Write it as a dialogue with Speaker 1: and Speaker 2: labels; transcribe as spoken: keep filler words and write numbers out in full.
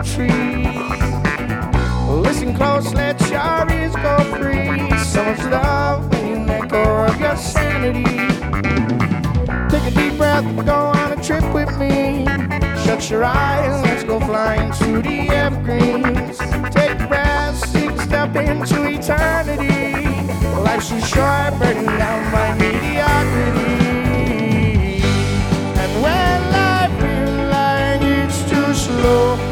Speaker 1: trees. Listen close, let your ears go free. So much love when you let go of your sanity. Take a deep breath, go on a trip with me. Shut your eyes, let's go flying through the evergreens. Take a breath, take a step into eternity. Life's too short, burning down